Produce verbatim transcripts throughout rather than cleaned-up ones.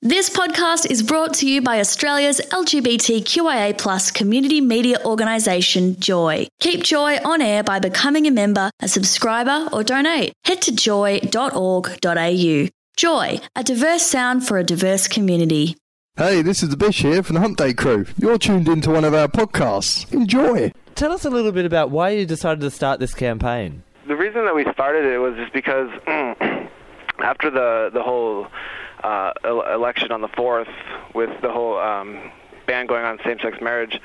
This podcast is brought to you by Australia's L G B T Q I A plus community media organisation, Joy. Keep Joy on air by becoming a member, a subscriber or donate. Head to joy dot org dot a u. Joy, a diverse sound for a diverse community. Hey, this is the Bish here from the Hump Day crew. You're tuned into one of our podcasts. Enjoy. Tell us a little bit about why you decided to start this campaign. The reason that we started it was just because after the the whole uh, election on the fourth, with the whole um, ban going on same-sex marriage,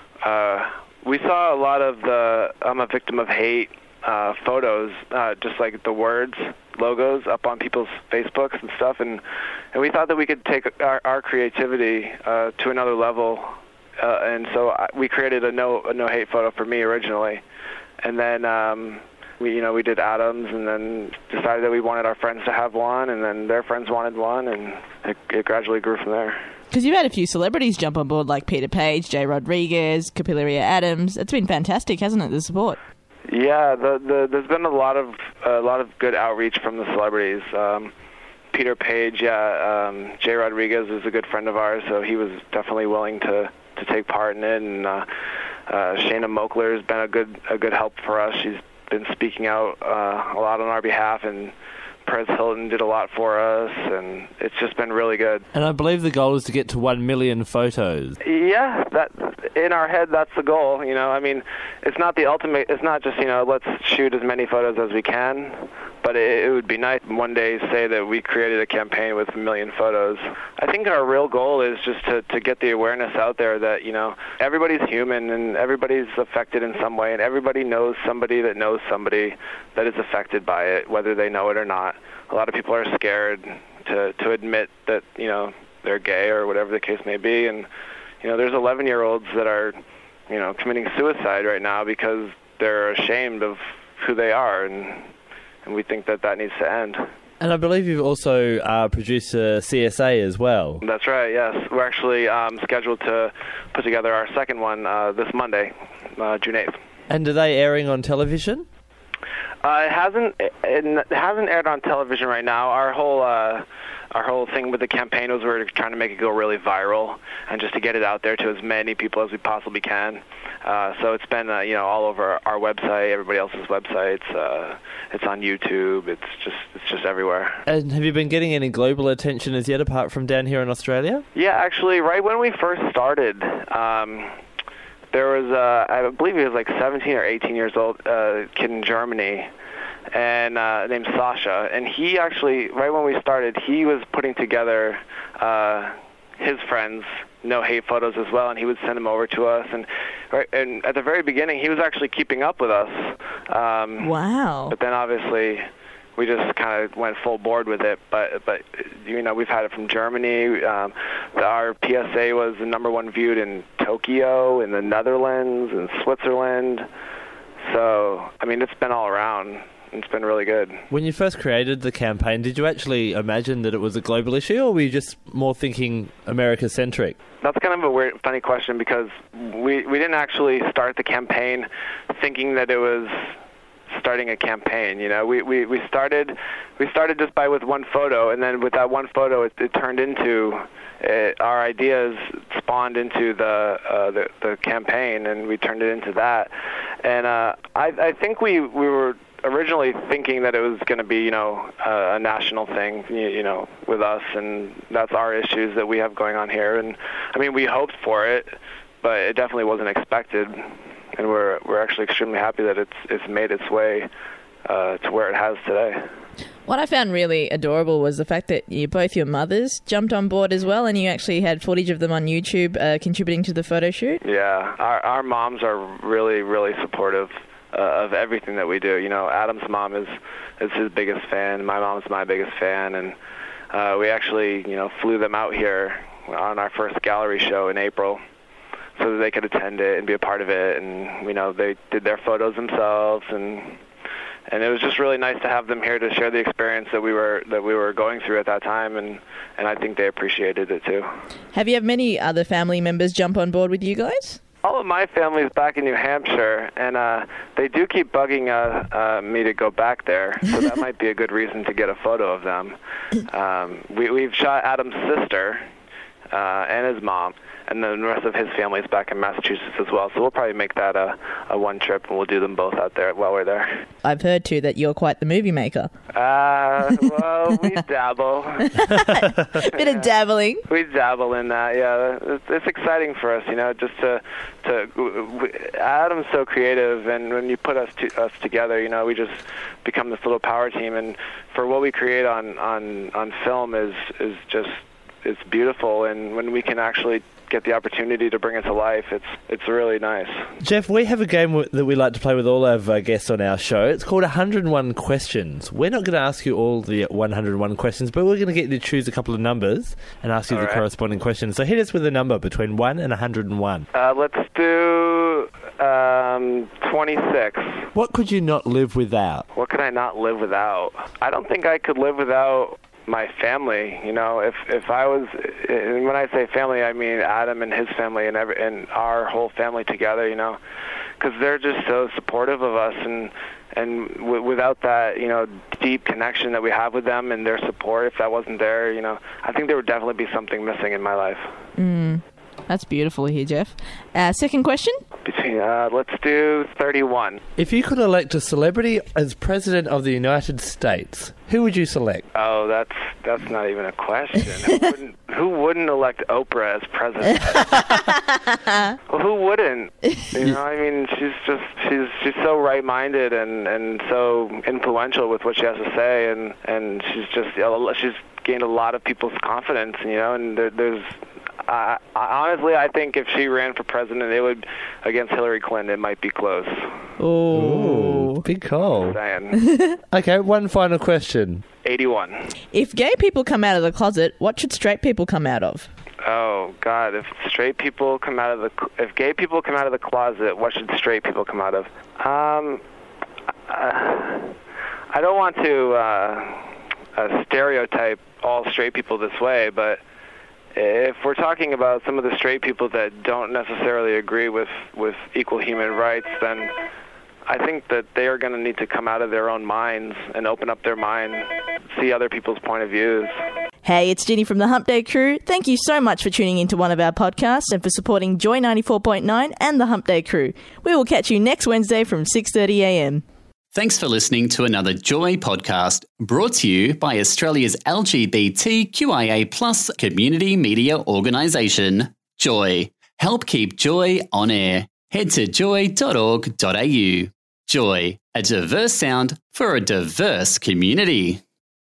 uh, we saw a lot of the "I'm a victim of hate" uh, photos, uh, just like the words, logos up on people's Facebooks and stuff, and and we thought that we could take our, our creativity uh, to another level, uh, and so I, we created a no a no hate photo for me originally, and then um, we you know we did Adams, and then decided that we wanted our friends to have one, and then their friends wanted one, and it, it gradually grew from there. Because you've had a few celebrities jump on board, like Peter Page, Jay Rodriguez, Capillaria Adams. It's been fantastic, hasn't it, the support? Yeah, the, the, there's been a lot of a lot of good outreach from the celebrities. Um, Peter Page, yeah, um, Jay Rodriguez is a good friend of ours, so he was definitely willing to, to take part in it. And uh, uh, Shayna Moakler has been a good a good help for us. She's been speaking out uh, a lot on our behalf, and Perez Hilton did a lot for us, and it's just been really good. And I believe the goal is to get to one million photos. Yeah, that in our head, that's the goal. You know, I mean, it's not the ultimate. It's not just, you know, let's shoot as many photos as we can, but it, it would be nice one day to say that we created a campaign with a million photos. I think our real goal is just to, to get the awareness out there that, you know, everybody's human and everybody's affected in some way, and everybody knows somebody that knows somebody that is affected by it, whether they know it or not. A lot of people are scared to, to admit that, you know, they're gay or whatever the case may be, and you know, there's eleven-year-olds that are, you know, committing suicide right now because they're ashamed of who they are, and and we think that that needs to end. And I believe you've also uh, produced a C S A as well. That's right, yes. We're actually um, scheduled to put together our second one uh, this Monday, uh, June eighth. And are they airing on television? Uh, it hasn't it hasn't aired on television right now. Our whole uh, our whole thing with the campaign was we were trying to make it go really viral and just to get it out there to as many people as we possibly can. Uh, so it's been uh, you know all over our website, everybody else's websites. Uh, it's on YouTube. It's just it's just everywhere. And have you been getting any global attention as yet, apart from down here in Australia? Yeah, actually, right when we first started. Um, There was, uh, I believe he was like seventeen or eighteen years old, uh, kid in Germany, and uh, named Sasha. And he actually, right when we started, he was putting together uh, his friends' no hate photos as well, and he would send them over to us. And right, and at the very beginning, he was actually keeping up with us. Um, wow! But then obviously, we just kind of went full board with it. But but you know, we've had it from Germany. Um, our P S A was the number one viewed in Tokyo, in the Netherlands, in Switzerland. So I mean, it's been all around. It's been really good. When you first created the campaign, did you actually imagine that it was a global issue, or were you just more thinking America-centric? That's kind of a weird, funny question, because we we didn't actually start the campaign thinking that it was starting a campaign. You know, we, we, we started we started just by with one photo, and then with that one photo, it, it turned into it, our ideas spawned into the, uh, the the campaign, and we turned it into that. And uh, I I think we we were originally thinking that it was going to be, you know, uh, a national thing, you, you know, with us, and that's our issues that we have going on here. And I mean, we hoped for it, but it definitely wasn't expected. And we're we're actually extremely happy that it's it's made its way uh, to where it has today. What I found really adorable was the fact that you, both your mothers jumped on board as well, and you actually had footage of them on YouTube uh, contributing to the photo shoot. Yeah, our our moms are really really supportive uh, of everything that we do. You know, Adam's mom is is his biggest fan. My mom's my biggest fan, and uh, we actually you know flew them out here on our first gallery show in April, so that they could attend it and be a part of it. And, you know, they did their photos themselves, and and it was just really nice to have them here to share the experience that we were that we were going through at that time, and, and I think they appreciated it too. Have you had many other family members jump on board with you guys? all of my family's back in New Hampshire, and uh, they do keep bugging uh, uh, me to go back there, so that might be a good reason to get a photo of them. Um, we, we've shot Adam's sister uh, and his mom, and then the rest of his family is back in Massachusetts as well, so we'll probably make that a, a one trip, and we'll do them both out there while we're there. I've heard, too, that you're quite the movie maker. Uh, well, we dabble. Bit of dabbling. We dabble in that, yeah. It's, it's exciting for us, you know, just to, to, Adam's so creative, and when you put us to, us together, you know, we just become this little power team, and for what we create on, on, on film is, is just, it's beautiful, and when we can actually get the opportunity to bring it to life, it's it's really nice. Jeff, we have a game w- that we like to play with all of our guests on our show. It's called one hundred and one Questions. We're not going to ask you all the one hundred and one questions, but we're going to get you to choose a couple of numbers and ask you all the right. corresponding questions. So hit us with a number between one and one hundred and one. Uh, let's do um, twenty-six. What could you not live without? What could I not live without? I don't think I could live without my family. You know, if if I was, and when I say family, I mean Adam and his family and every, and our whole family together, you know, because they're just so supportive of us, and and w- without that, you know, deep connection that we have with them and their support, if that wasn't there, you know, I think there would definitely be something missing in my life. Mm. That's beautiful here, Jeff. Uh, second question? Between, uh, let's do thirty-one. If you could elect a celebrity as President of the United States, who would you select? Oh, that's that's not even a question. who, wouldn't, who wouldn't elect Oprah as president? Well, who wouldn't? You know, I mean, she's just she's she's so right-minded and, and so influential with what she has to say, and, and she's just you know, she's gained a lot of people's confidence. You know, and there, there's. Uh, honestly, I think if she ran for president, it would against Hillary Clinton. It might be close. Ooh, big call. Okay, one final question. eighty-one. If gay people come out of the closet, what should straight people come out of? Oh God! If straight people come out of the, if gay people come out of the closet, what should straight people come out of? Um, uh, I don't want to uh, uh, stereotype all straight people this way, but if we're talking about some of the straight people that don't necessarily agree with, with equal human rights, then I think that they are going to need to come out of their own minds and open up their mind, see other people's point of views. Hey, it's Ginny from the Hump Day Crew. Thank you so much for tuning into one of our podcasts and for supporting Joy ninety-four point nine and the Hump Day Crew. We will catch you next Wednesday from six thirty a.m. Thanks for listening to another Joy podcast brought to you by Australia's L G B T Q I A plus community media organisation, Joy. Help keep Joy on air. Head to joy dot org dot a u. Joy, a diverse sound for a diverse community.